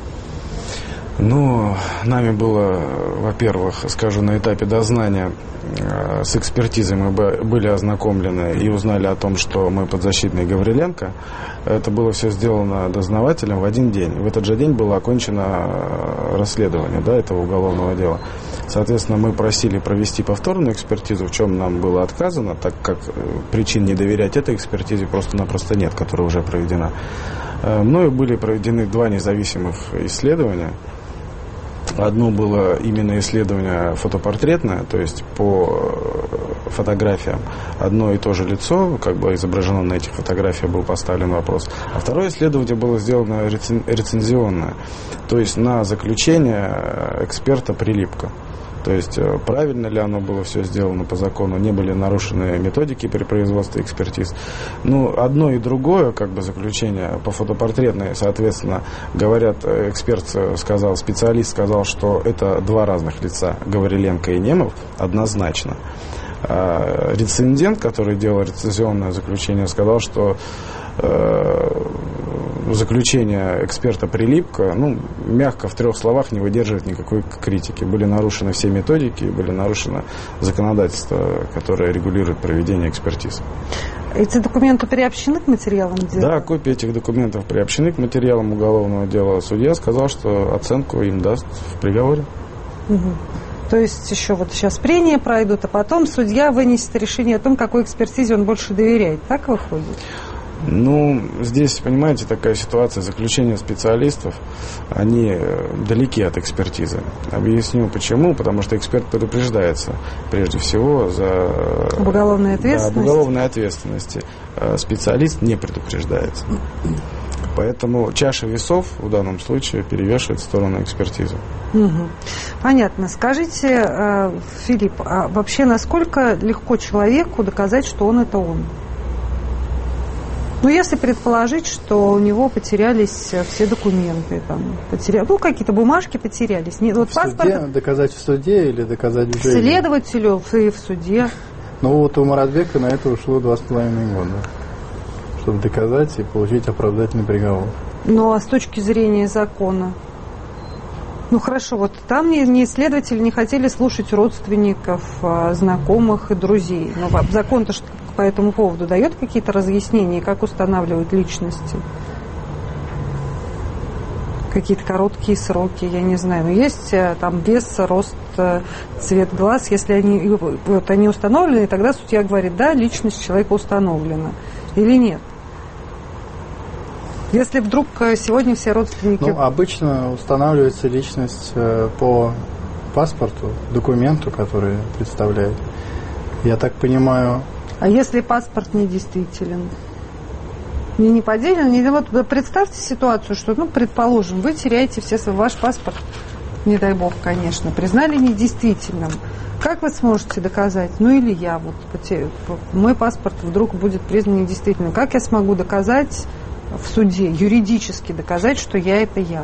Ну, нами было, во-первых, скажу, на этапе дознания э, с экспертизой мы были ознакомлены и узнали о том, что мы подзащитный Гавриленко. Это было все сделано дознавателем в один день. В этот же день было окончено расследование, да, этого уголовного дела. Соответственно, мы просили провести повторную экспертизу, в чем нам было отказано, так как причин не доверять этой экспертизе просто-напросто нет, которая уже проведена. Мною были проведены два независимых исследования. Одно было именно исследование фотопортретное, то есть по фотографиям одно и то же лицо, как бы изображено на этих фотографиях, был поставлен вопрос. А второе исследование было сделано рецензионное, то есть на заключение эксперта прилипка. То есть правильно ли оно было все сделано по закону, не были нарушены методики при производстве экспертиз. Ну, одно и другое, как бы заключение по фотопортретной, соответственно, говорят, эксперт сказал, специалист сказал, что это два разных лица, Гавриленко и Немов, однозначно. А рецензент, который делал рецензионное заключение, сказал, что э, заключение эксперта Прилипка, ну, мягко, в трех словах, не выдерживает никакой критики. Были нарушены все методики, были нарушено законодательство, которое регулирует проведение экспертиз. Эти документы приобщены к материалам дела? Да, копии этих документов приобщены к материалам уголовного дела. Судья сказал, что оценку им даст в приговоре. Угу. То есть еще вот сейчас прения пройдут, а потом судья вынесет решение о том, какой экспертизе он больше доверяет. Так выходит? Ну, здесь, понимаете, такая ситуация, заключения специалистов, они далеки от экспертизы. Объясню почему. Потому что эксперт предупреждается, прежде всего, за... Об уголовной ответственности? Да, об уголовной ответственности. Специалист не предупреждается. Поэтому чаша весов в данном случае перевешивает в сторону экспертизы. Угу. Понятно. Скажите, Филипп, а вообще насколько легко человеку доказать, что он это он? Ну, если предположить, что у него потерялись все документы, там, потеря... ну, какие-то бумажки потерялись. Нет, вот в паспорт... суде? Доказать в суде или доказать в жизни? Следователю и в суде. Ну, вот у Маратбека на это ушло два с половиной года, чтобы доказать и получить оправдательный приговор. Ну, а с точки зрения закона? Ну, хорошо, вот там не, не следователи не хотели слушать родственников, знакомых и друзей. Но закон-то по этому поводу дает какие-то разъяснения, как устанавливают личности? Какие-то короткие сроки, я не знаю. Но есть там вес, рост, цвет глаз. Если они, вот, они установлены, тогда судья говорит, да, личность человека установлена или нет. Если вдруг сегодня все родственники... Ну, обычно устанавливается личность по паспорту, документу, который представляет. Я так понимаю... А если паспорт недействителен? Не, не поделен? Не, вот представьте ситуацию, что, ну, предположим, вы теряете все свой ваш паспорт, не дай бог, конечно, признали недействительным. Как вы сможете доказать? Ну, или я, вот, потеряю, мой паспорт вдруг будет признан недействительным. Как я смогу доказать в суде, юридически доказать, что я это я?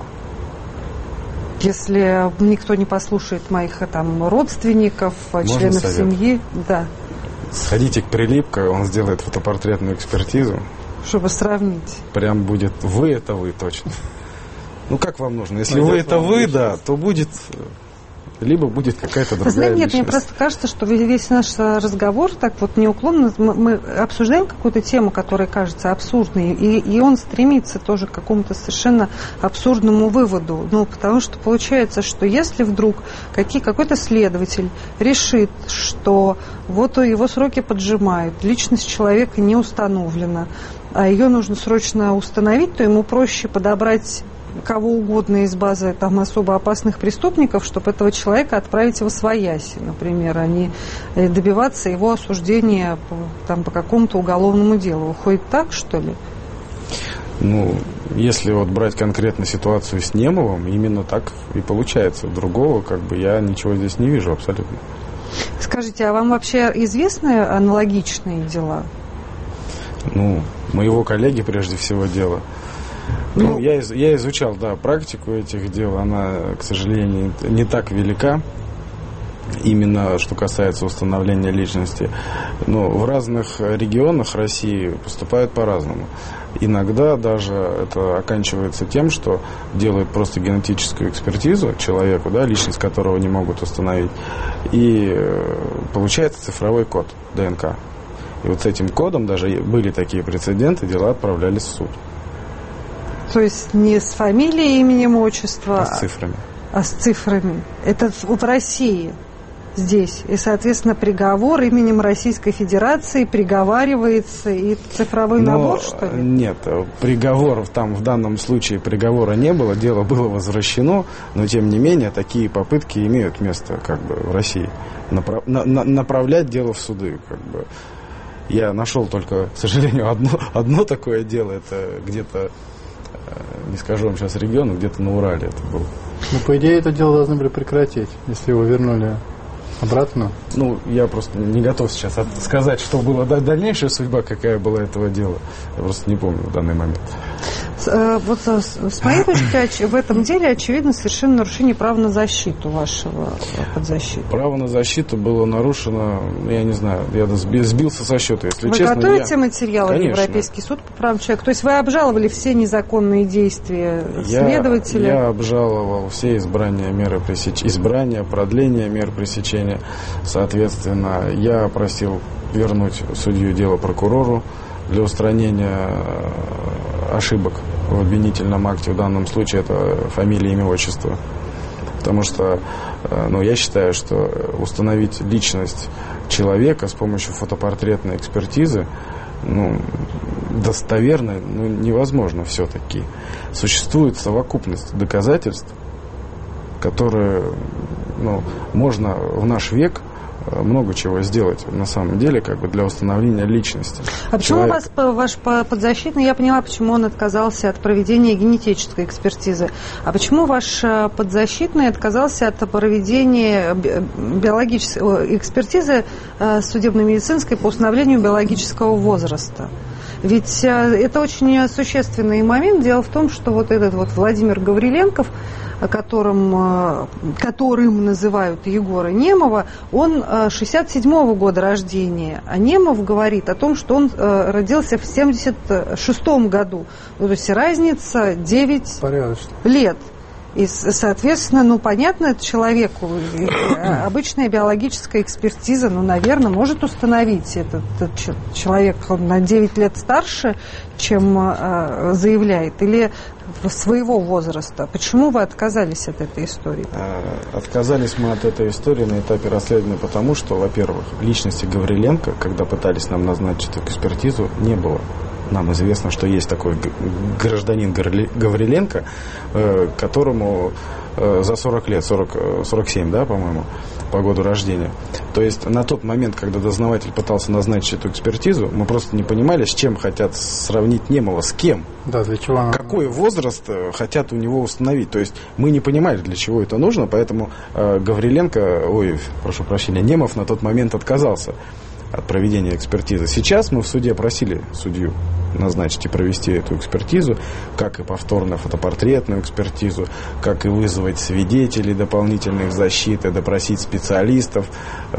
Если никто не послушает моих там родственников, можно членов совет? Семьи, да. Сходите к Прилипко, он сделает фотопортретную экспертизу. Чтобы сравнить. Прям будет вы это вы точно. Ну как вам нужно? Если вы это вы, да, то будет... Либо будет какая-то другая Знаете, нет, личность. Мне просто кажется, что весь наш разговор так вот неуклонно, мы, мы обсуждаем какую-то тему, которая кажется абсурдной, и, и он стремится тоже к какому-то совершенно абсурдному выводу. Ну, потому что получается, что если вдруг какие, какой-то следователь решит, что вот его сроки поджимают, личность человека не установлена, а ее нужно срочно установить, то ему проще подобрать кого угодно из базы там, особо опасных преступников, чтобы этого человека отправить в освояси, например, а не добиваться его осуждения по, там, по какому-то уголовному делу. Выходит так, что ли? Ну, если вот брать конкретно ситуацию с Немовым, именно так и получается. Другого, как бы, я ничего здесь не вижу абсолютно. Скажите, а вам вообще известны аналогичные дела? Ну, моего коллеги, прежде всего, дело. Ну, ну я, я изучал, да, практику этих дел. Она, к сожалению, не так велика, именно что касается установления личности. Но в разных регионах России поступают по-разному. Иногда даже это оканчивается тем, что делают просто генетическую экспертизу человеку, да, личность которого не могут установить, и получается цифровой код ДНК. И вот с этим кодом даже были такие прецеденты, дела отправлялись в суд. То есть не с фамилией, именем, отчеством, а с цифрами. А с цифрами. Это в России. здесь. И, соответственно, приговор именем Российской Федерации приговаривается и цифровой Но, набор, что ли? Нет, приговоров там в данном случае приговора не было, дело было возвращено, но тем не менее такие попытки имеют место как бы в России. Направ, на, на, направлять дело в суды. Как бы. Я нашел только, к сожалению, одно, одно такое дело, это где-то, не скажу вам сейчас регион, где-то на Урале это было. Ну, по идее, это дело должны были прекратить, если его вернули обратно. Ну, я просто не готов сейчас сказать, что была дальнейшая судьба, какая была этого дела. Я просто не помню в данный момент. Вот с моей точки, в этом деле очевидно совершенно нарушение права на защиту вашего подзащитного. Право на защиту было нарушено, я не знаю, я сбился со счета, если вы честно. Вы готовите я... материалы в Европейский суд по правам человека? То есть вы обжаловали все незаконные действия следователя? Я, я обжаловал все избрания меры пресечения, избрания, продления мер пресечения. Соответственно, я просил вернуть судью дело прокурору для устранения ошибок в обвинительном акте. В данном случае это фамилия, имя, отчество. Потому что, ну, я считаю, что установить личность человека с помощью фотопортретной экспертизы, ну, достоверно, ну, невозможно все-таки. Существует совокупность доказательств, которые, ну, можно в наш век много чего сделать, на самом деле, как бы для установления личности. А почему у вас ваш подзащитный, я поняла, почему он отказался от проведения генетической экспертизы, а почему ваш подзащитный отказался от проведения биологической экспертизы судебно-медицинской по установлению биологического возраста? Ведь это очень существенный момент. Дело в том, что вот этот вот Владимир Гавриленков, которым, которым называют Егора Немова, он шестьдесят седьмого года рождения, а Немов говорит о том, что он родился в семьдесят шестом году. То есть разница девять Порядочно. лет. И, соответственно, ну, понятно, человеку обычная биологическая экспертиза, ну, наверное, может установить, этот, этот человек он на девять лет старше, чем э, заявляет, или своего возраста. Почему вы отказались от этой истории? Отказались мы от этой истории на этапе расследования, потому что, во-первых, личности Гавриленко, когда пытались нам назначить экспертизу, не было. Нам известно, что есть такой гражданин Гавриленко, которому за сорок лет, сорок, сорок семь, да, по-моему, по году рождения. То есть на тот момент, когда дознаватель пытался назначить эту экспертизу, мы просто не понимали, с чем хотят сравнить Немова, с кем. Да, для чего? Какой возраст хотят у него установить. То есть мы не понимали, для чего это нужно, поэтому Гавриленко, ой, прошу прощения, Немов на тот момент отказался от проведения экспертизы. Сейчас мы в суде просили судью назначить и провести эту экспертизу, как и повторную фотопортретную экспертизу, как и вызвать свидетелей дополнительных защиты, допросить специалистов,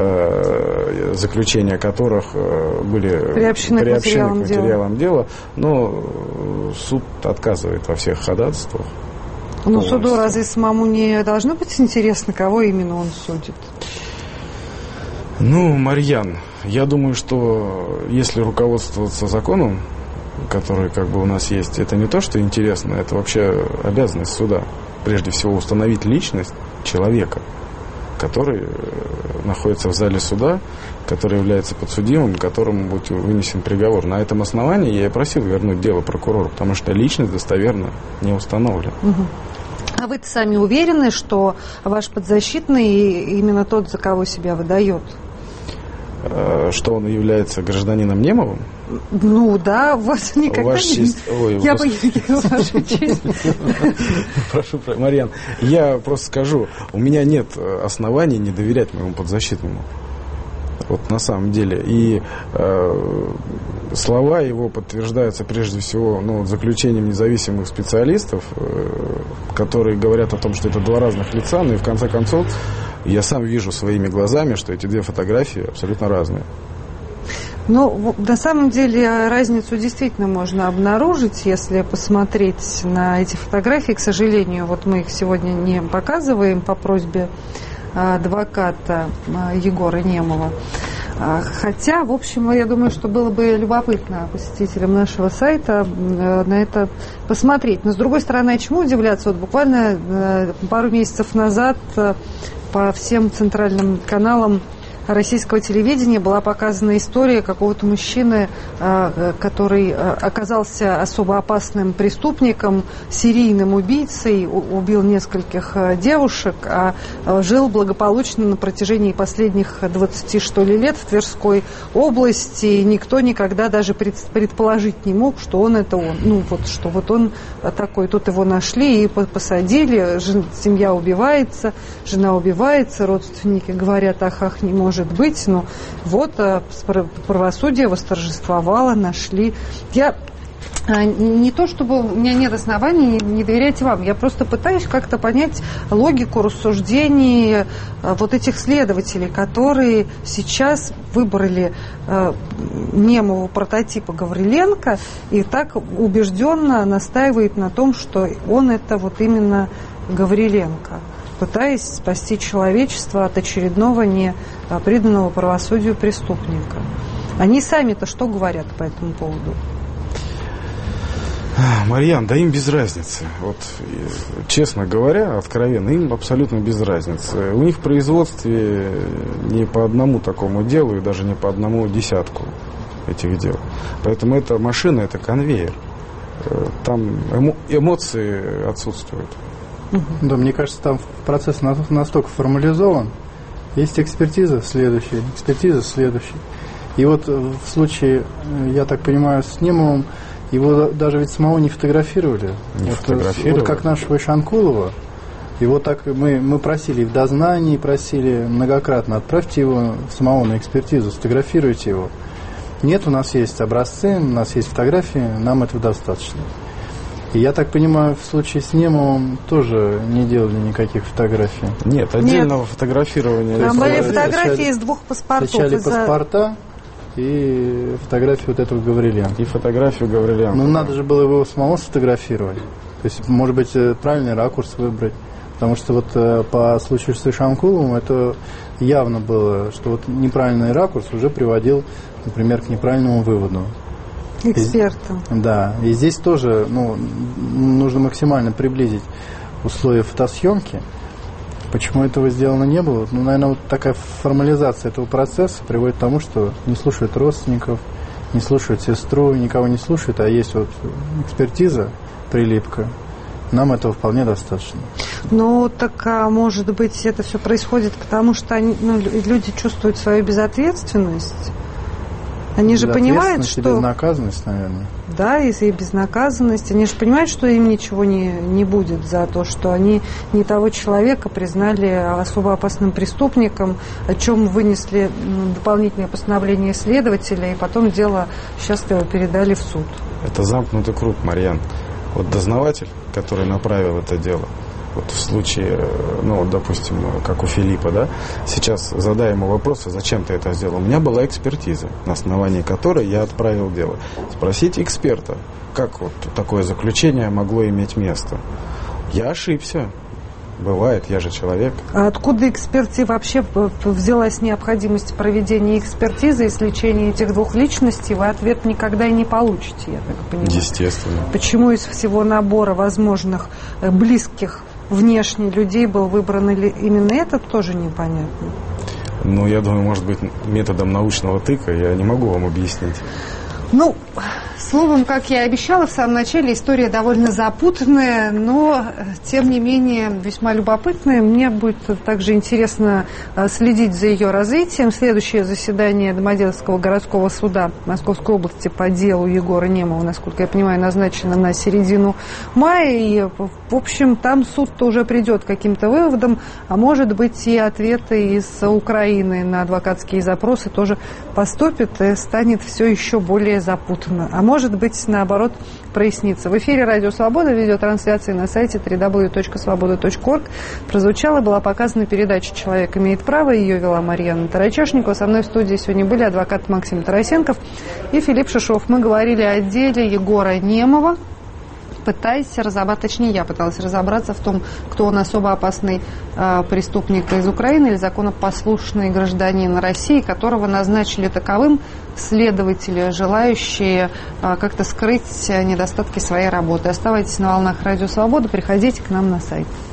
э, заключения которых э, были приобщены, приобщены к материалам, материалам дела. Но суд отказывает во всех ходатайствах. Ну, суду разве самому не должно быть интересно, кого именно он судит? Ну, Марьян, я думаю, что если руководствоваться законом, который как бы у нас есть, это не то, что интересно, это вообще обязанность суда. Прежде всего установить личность человека, который находится в зале суда, который является подсудимым, которому будет вынесен приговор. На этом основании я и просил вернуть дело прокурору, потому что личность достоверно не установлена. Угу. А вы-то сами уверены, что ваш подзащитный именно тот, за кого себя выдает? Что он является гражданином Немовым? Ну да, у вас никогда Ваша не... честь... Ой, я вас... бы... Ваша честь. Прошу, Марьян, я просто скажу, у меня нет оснований не доверять моему подзащитному. Вот на самом деле. И э, слова его подтверждаются прежде всего ну, заключением независимых специалистов, э, которые говорят о том, что это два разных лица, но и в конце концов я сам вижу своими глазами, что эти две фотографии абсолютно разные. Ну, на самом деле разницу действительно можно обнаружить, если посмотреть на эти фотографии. К сожалению, вот мы их сегодня не показываем по просьбе адвоката Егора Немова. Хотя, в общем, я думаю, что было бы любопытно посетителям нашего сайта на это посмотреть. Но, с другой стороны, чему удивляться? Вот буквально пару месяцев назад по всем центральным каналам российского телевидения была показана история какого-то мужчины, который оказался особо опасным преступником, серийным убийцей, убил нескольких девушек, а жил благополучно на протяжении последних двадцати, что ли, лет в Тверской области. И никто никогда даже предположить не мог, что он это он. Ну, вот, что вот он такой. Тут его нашли и посадили. Семья убивается, жена убивается, родственники говорят, ах, ах, не может быть, но вот правосудие восторжествовало, нашли. Я не то, чтобы у меня нет оснований не доверять вам, я просто пытаюсь как-то понять логику рассуждений вот этих следователей, которые сейчас выбрали немого прототипа Гавриленко и так убежденно настаивает на том, что он это вот именно Гавриленко, пытаясь спасти человечество от очередного непреданного правосудию преступника. Они сами-то что говорят по этому поводу? Марьян, да им без разницы. Вот, честно говоря, откровенно, им абсолютно без разницы. У них в производстве не по одному такому делу и даже не по одному десятку этих дел. Поэтому эта машина, это конвейер. Там эмо- эмоции отсутствуют. Да, мне кажется, там процесс настолько формализован. Есть экспертиза следующая, экспертиза следующая. И вот в случае, я так понимаю, с Немовым, его даже ведь самого не фотографировали. Не вот, фотографировали. Вот как нашего Ишанкулова. Его так мы, мы просили в дознании, просили многократно, отправьте его самого на экспертизу, сфотографируйте его. Нет, у нас есть образцы, у нас есть фотографии, нам этого достаточно. И я так понимаю, в случае с Немовым тоже не делали никаких фотографий. Нет, отдельного Нет. фотографирования. Там были фотографии Встречали- из двух паспортов. Встречали из-за- паспорта и фотографию вот этого Гавриленко. И фотографию Гавриленко. Ну, надо же было его самого сфотографировать. То есть, может быть, правильный ракурс выбрать. Потому что вот по случаю с Ишанкуловым это явно было, что вот неправильный ракурс уже приводил, например, к неправильному выводу. Экспертам. Да, и здесь тоже ну, нужно максимально приблизить условия фотосъемки. Почему этого сделано не было? Ну, наверное, вот такая формализация этого процесса приводит к тому, что не слушают родственников, не слушают сестру, никого не слушают, а есть вот экспертиза, прилипка. Нам этого вполне достаточно. Ну, так, а может быть, это все происходит потому, что они, ну, люди чувствуют свою безответственность? Они же понимают, что... безнаказанность, наверное. Да, и безнаказанность. Они же понимают, что им ничего не, не будет за то, что они не того человека признали особо опасным преступником, о чем вынесли дополнительное постановление следователя, и потом дело счастливо передали в суд. Это замкнутый круг, Марьян. Вот дознаватель, который направил это дело, вот в случае, ну, допустим, как у Филиппа, да, сейчас задаю ему вопрос, а зачем ты это сделал? У меня была экспертиза, на основании которой я отправил дело. Спросите эксперта, как вот такое заключение могло иметь место. Я ошибся. Бывает, я же человек. А откуда эксперти вообще взялась необходимость проведения экспертизы и сличения этих двух личностей? Вы ответ никогда и не получите, я так понимаю. Естественно. Почему из всего набора возможных близких внешне людей был выбран именно этот, тоже непонятно. Ну, я думаю, может быть, методом научного тыка, я не могу вам объяснить. Ну, словом, как я и обещала в самом начале, история довольно запутанная, но, тем не менее, весьма любопытная. Мне будет также интересно следить за ее развитием. Следующее заседание Домодедовского городского суда Московской области по делу Егора Немова, насколько я понимаю, назначено на середину мая. И, в общем, там суд-то уже придет к каким-то выводам, а может быть и ответы из Украины на адвокатские запросы тоже поступят, и станет все еще более запутанно. А может быть, наоборот, прояснится. В эфире «Радио Свобода», видеотрансляции на сайте дабл ю дабл ю дабл ю точка свобода точка орг прозвучала, была показана передача «Человек имеет право». Ее вела Марьяна Тарачешникова. Со мной в студии сегодня были адвокат Максим Тарасенков и Филипп Шишов. Мы говорили о деле Егора Немова, пытаясь разобраться, точнее, я пыталась разобраться в том, кто он, особо опасный э, преступник из Украины или законопослушный гражданин России, которого назначили таковым следователи, желающие э, как-то скрыть недостатки своей работы. Оставайтесь на волнах «Радио Свобода», приходите к нам на сайт.